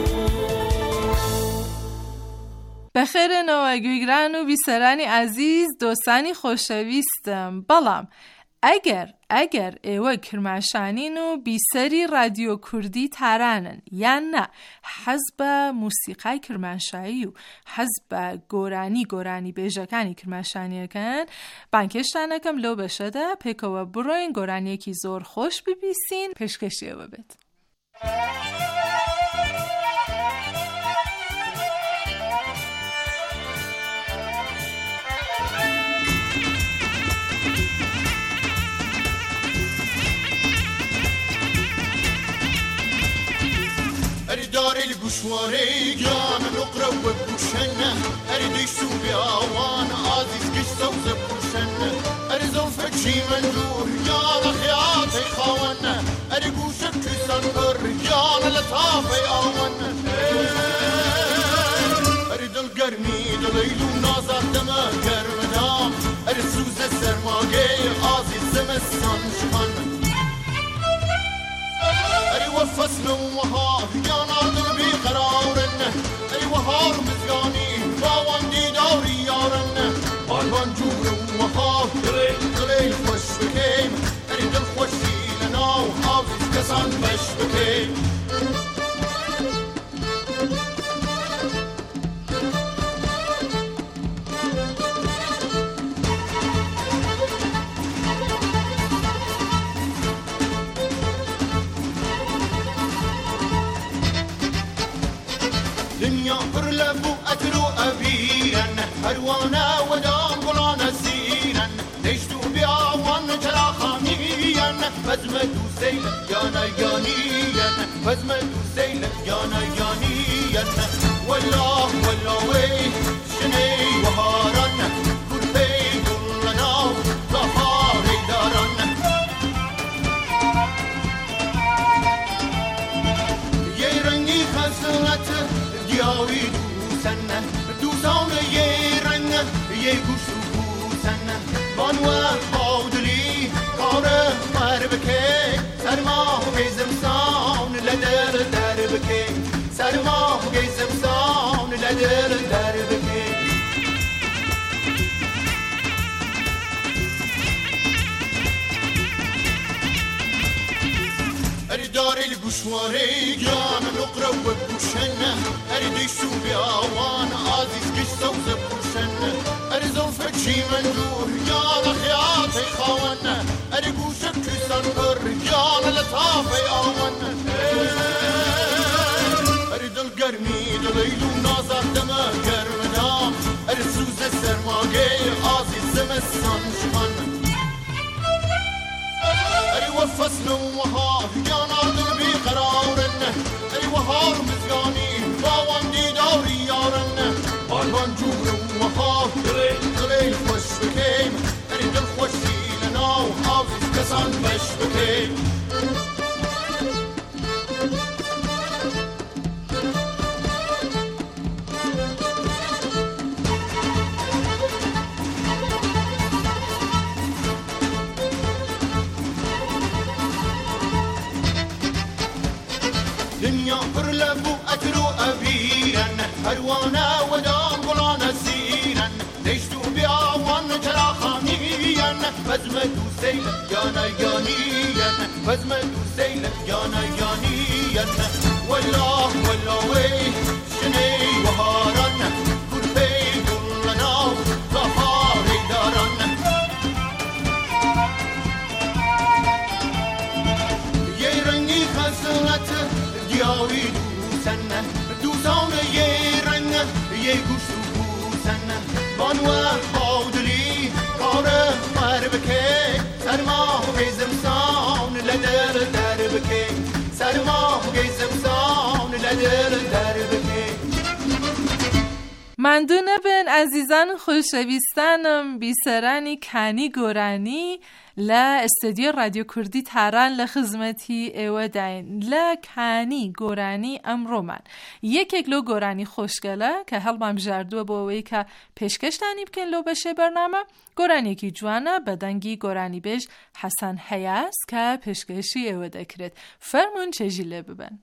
بەخێرە نەوەگوێگران و بیسەرانی عەزیز دۆستانی خۆشەویستم. بەڵام ئەگەر ئەگەر ئێوە کرماشانین و بیسەری رادیۆ کوردی تارانن یان نا حەز بە موسیقای کرماشایی و حەز بە گۆرانی گۆرانی بێژەکانی کرماشانیەکەن، بانکێشتانەکەم لەو بەشەدا پێکەوە بڕۆین گۆرانیەکی زۆر خۆش ببیستین پێشکەشیەوە بێت. داري القشواري جان نقرا وبوشنا اريد يشوف بأوان عزيز قصة وزبوشنا اريد زوفك شي منجور جان خياتي خوانا اريد قوشك تسنبر جان لطافي آوانا اريد القرني دليل ونازع دما قرمنا اريد سوز السرماقي عزيز زمستان شخانا اريد وفصل وهاب جان عدل بقرارنا اريد وهار مزقاني باواندي دوري يارنا بالوان جور وهاب دليل خوش بكيم اريد الخوشي لنا وحافظ كسان بش بكيم دنيا برلبو أترو أبيان هروانا دوسیل یانا یانیان وزم دوسیل یانا یانیان والله والله وی شنی وهاران گرپی گلنا ظفاری داران یه رنگی خسلت دیاوی دوسن دوسان یه رنگ یه گوشو بوسن بانوه بودلی کاره مر بکی سرما گیزم سان لدر در بکی سرما گیزم سان لدر در بکی اری داری الگوشواری جان نقره و بوشن اری دیشو بیاوان عزیز گیش سوز بوشن اری زلفه چی من دور جان خیاطی خواهن اری گوشه کسان پر جان لطافی آون اری دل گرمی دلیلو نازد دمه گرمنا اری سوز سرماگه عزیز زمستان شمن اری و فصل و ها جانا دل بی قرارن اری و هار مزگانی باوان دیداری یارن آلمان جور و ها دلی خوش بکیم اری دل خوشی لنا و حافظ کسان بش بکیم دنیا پر لبو اترو ابیرن هروانا و دام گلان سیرن دیشتو بیاوان چرا خانیین وزم دوسیل یانا یانیین وزم دوسیل یانا یانیین والله والله وی شنی وهارن گرپی گلنا ظفاری دارن یه رنگی خسلت دیاوی دوسن دوسان یه رنگ یه گوشو بوسن بانوه بودلی کاره مر بکی سرما گیزم سان لدر در بکی سرما گیزم سان لدر در بکی مندونه بن عزیزان خوشویستانم بیسرانی کانی گورانی لا استودیو رادیو کردی تهران لخدمتی ایوه داین لا کانی گورانی امرو من یک اگلو گورانی خوشگله که هل بام جردو باوی که پیشکش دانی بکن لو بشه برنامه گورانی کی جوانه بدنگی گورانی بیش حسن حیاس که پیشکشی ایوه دکرد فرمون چجیله ببن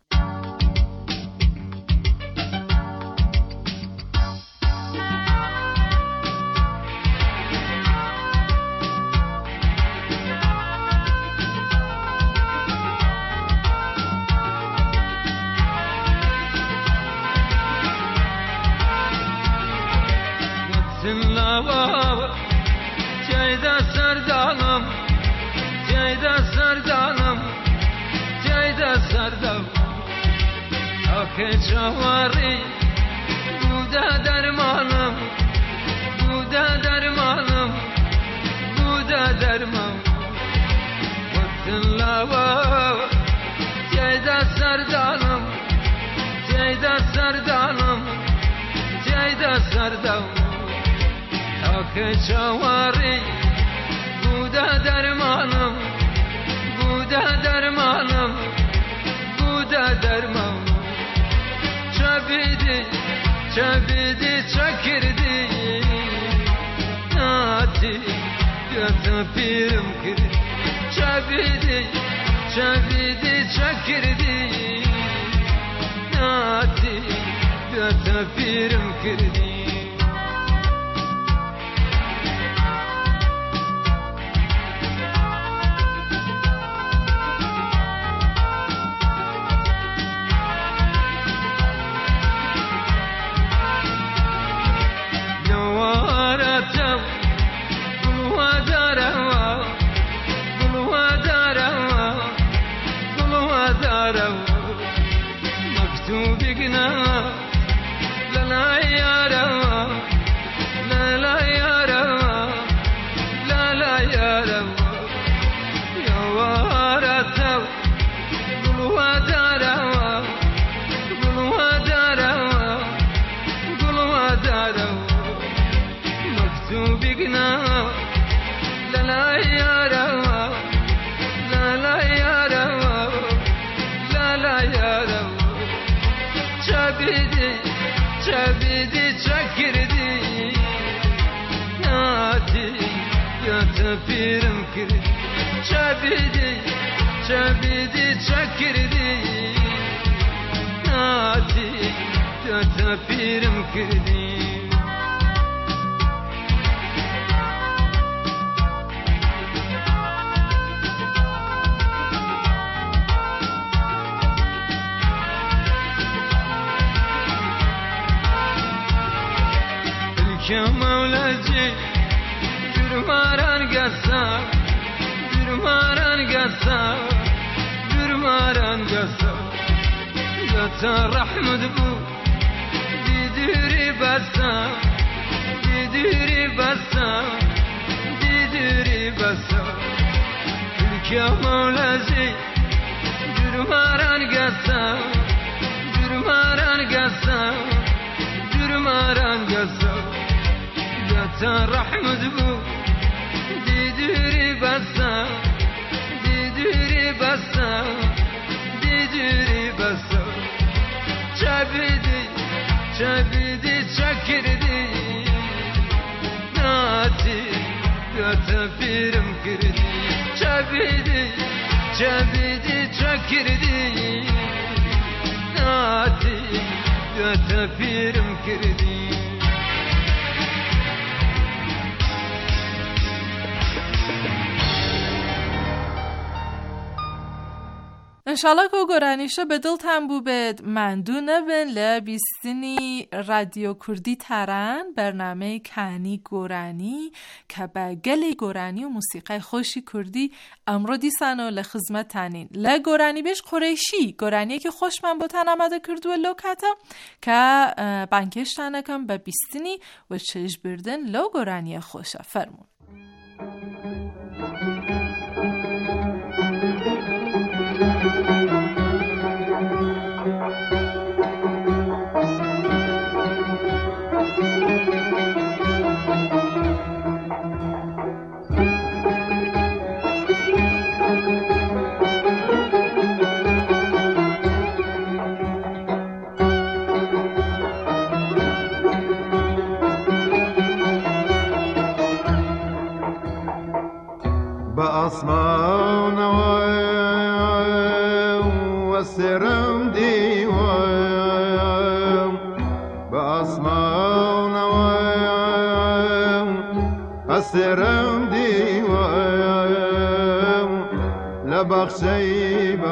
Ceyda serdanım, ceyda serdanım, ceyda serdanım. Akı çavari, bu da dermanım, bu da dermanım, bu da dermanım. Vıttın lava, ceyda serdanım, ceyda serdanım, ceyda serdanım. Akı çavari, bu da dermanım, bu da dermanım, bu da dermanım. Çabidi, çabidi çakirdi, nati götü pirim kirdi. Çabidi, çabidi çakirdi, nati götü pirim kirdi. يا وارث çabidi çabidi çakirdi nati tatapirim kirdi Mevlacı Dürmaran gasa Dürmaran gasa Dürmaran gasa Yata rahmet bu Didiri basa Didiri basa Didiri basa Ülke Mevlacı Dürmaran gasa Dürmaran gasa Dürmaran gasa Yata rahmet bu Didiri basa Didiri basa Didiri basa Çabidi Çabidi çakirdi Nati Yata pirim kirdi Çabidi Çabidi çakirdi Nati Yata pirim kirdi انشالله که گرانیشه به دلتان بو بید مندونه بین لبیستینی رادیو کردی تران برنامه کانی گرانی که با گلی گرانی و موسیقی خوشی کردی امرو دیسانو لخزمت تانین لگرانی بیش قریشی گرانی که خوش من بوتن آمده کردو لوکاتا که بانکش تانکم به بیستینی و چش بردن لو گرانی خوشه فرمون آسمان و سرم دیوام به آسمان و سرم دیوام لبخشی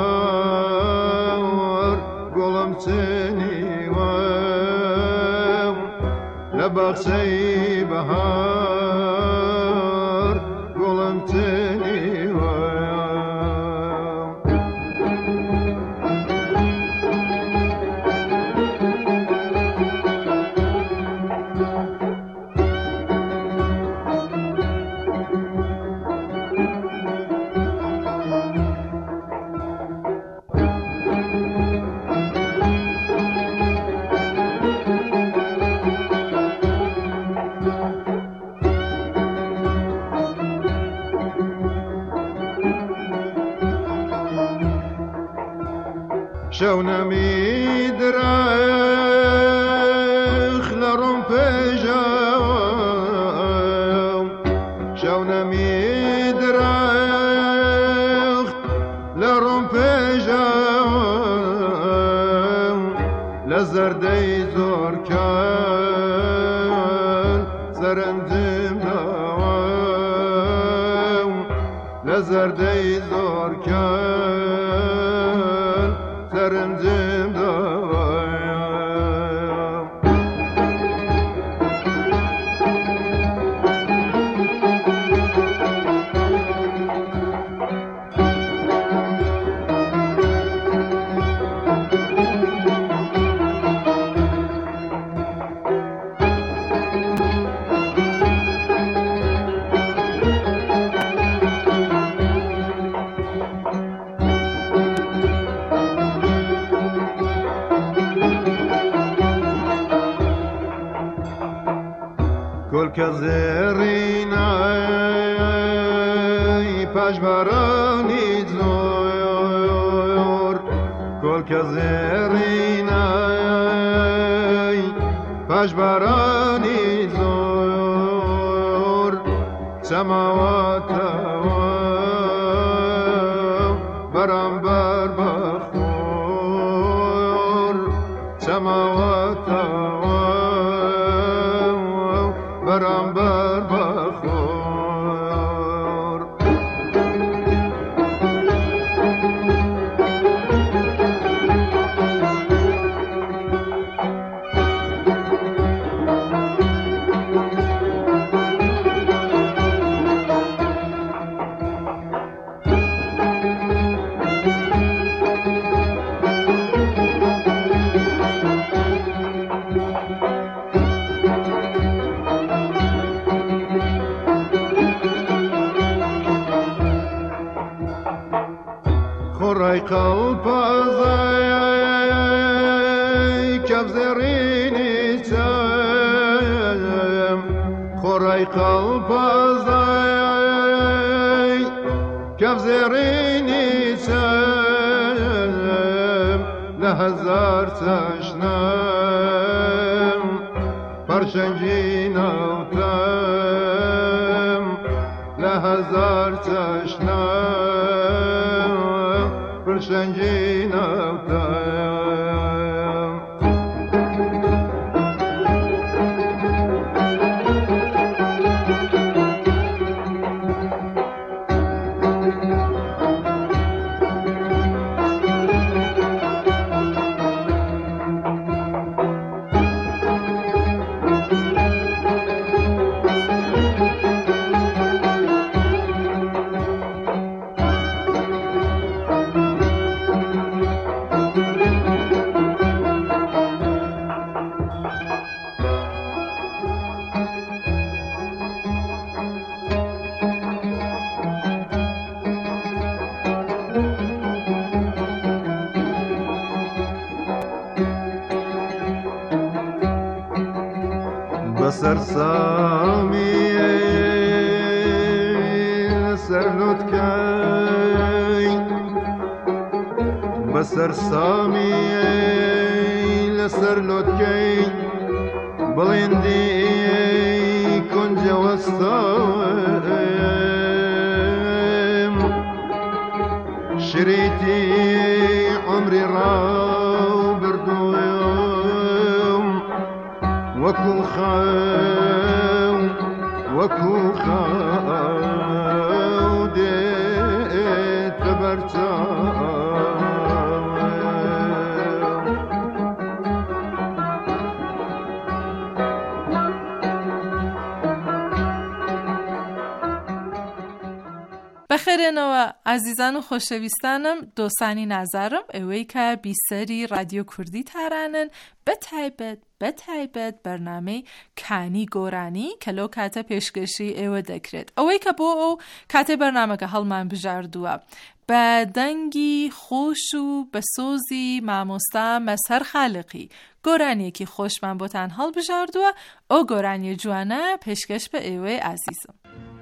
بهار گلم چنیوام لبخشی بهار گلم شو نمید رخ لرم پیجام شو نمید رخ لرم پیجام لزردی زور کن سرندم دوام لزردی زور کن سرنجم دوایم که زرینای پشبرانی زور کل که زرینای پشبرانی زور سماوات و برم بر بخور سماوات برم بر بخور خوری قلب ازای کف زرینی سم خوری قلب ازای کف زرینی سم لهزار تشنم پرشنجی نوتم لهزار تشنم پرشنجی نوتم بسر سامی سر لطکی بسر سامی لسر لطکی بلندی کنج وسطم شریتی عمری را بردویم وكو خاو وكو خاو ديت برتاو بخێرێنەوە ئازیزان و خۆشەویستانم دۆسانی نازارم ئەوەی کە بیسەری رادیۆ کوردی تارانن بەتایبەت بەتایبەت بەرنامەی کانی گۆرانی کە لەو کاتە پێشکەشی ئێوە دەکرێت ئەوەی کە بۆ ئەو کاتێ بەرنامەکە هەڵمان بژاردووە بە دەنگی خۆش و بە سۆزی مامۆستا مەسهەر خالقی گۆرانیەکی خۆشمان بۆتان هەڵبژاردووە ئەو گۆرانیە جوانە پێشکەش بە ئێوەی ئازیزم.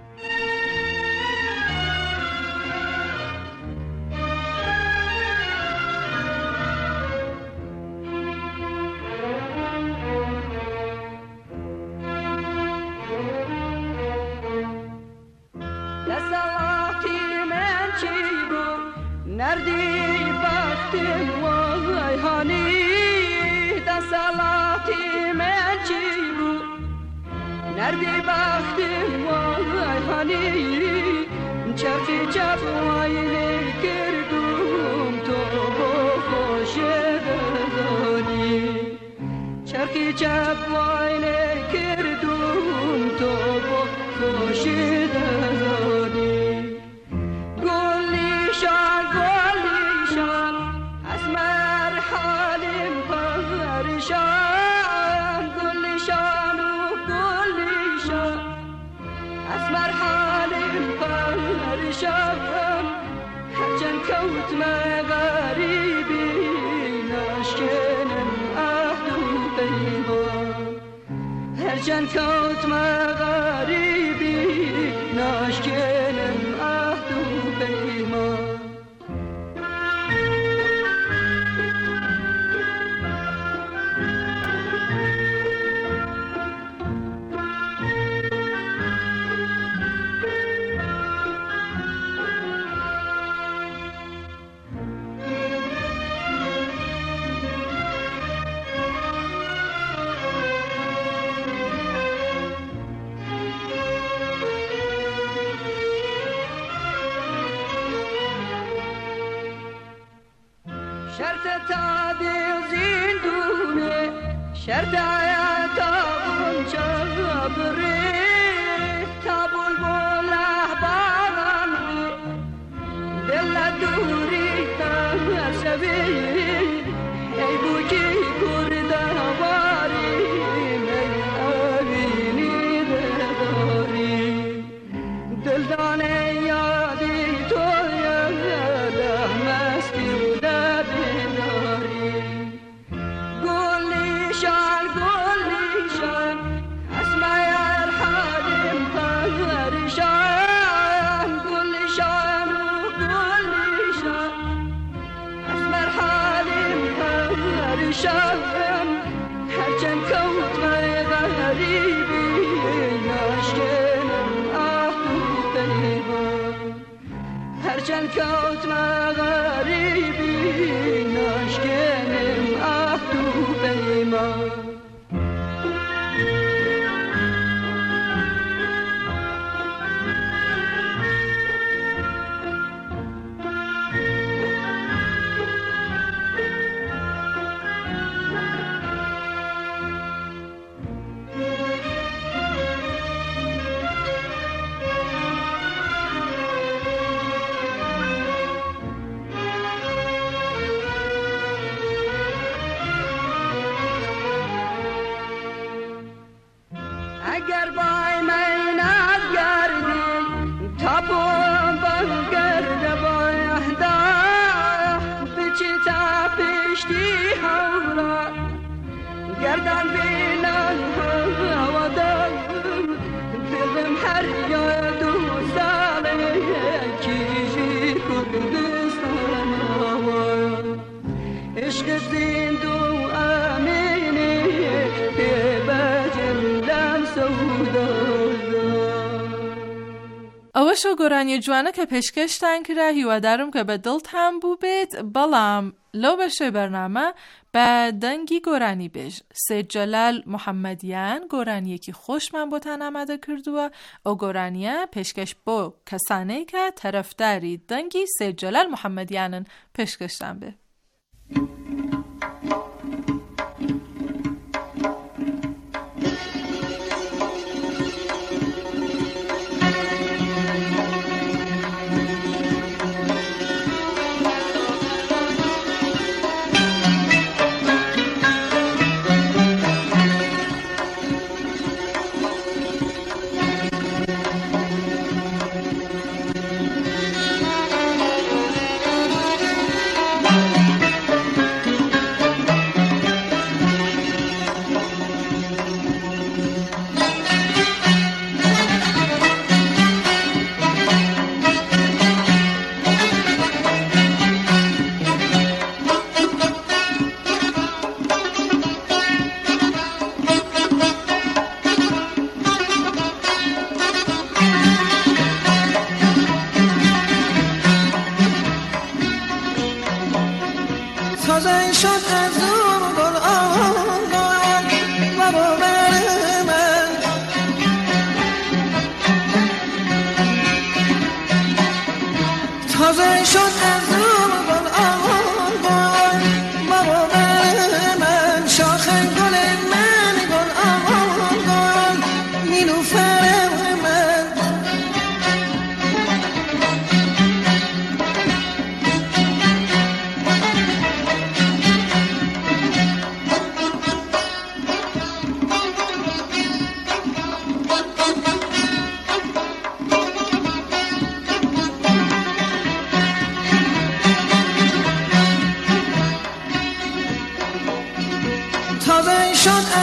نردی بختم وای هانی دسالاتی من چی بو نردی بختم وای هانی چرخی چپ وای کردم تو با خوش دانی چرخی چپ وای کردم تو با خوش دانی گلیشان گلیشان اسمر حالم پریشان گلیشان و گلیشان اسمر حالم پریشان هرچند کوت مغریبی نشکنم عهد و پیمان هرچند کوت مغریبی نشکنم عهد و پیمان شرط تابی زندونه شرط عیاتا چابری تابول بوله بارانوی دل دوری تمشوی ای بوکی کرده واری می آوینی داری دل دانه یادی تو یاده مستی و لبی گلی شان گلی شان اسمای الحادم پریشان گلی شان و گلی شان اسمای الحادم پریشان هرچند کوت و غریبی ناشکنم آه و پیمان هرچند کوت و غریبی ناشکنم آه و پیمان اگر بای من نگردی تابون بگرد بایده بچی تا پشتی هورا گردن بینن هوا دارم دلم هر یاد و ساله کیجی کردستان هوا عشق زندو امینی ئەوەشە گۆرانی جوانە کە پێشکەشتان کرا هیوادارم کە بە دڵتان بوو بێت بەڵام لەو بەشەی بەرنامە بە دەنگی گۆرانی بێژ سید جەلال محەممەدیان گۆرانیەکی خۆشمان بۆتان ئامادە کردووە ئەو گۆرانیە پێشکەش بۆ کەسانەی کە تەرەفداری دەنگی سید جەلال محەممەدیانن پێشکەشتان بێ. تازه شد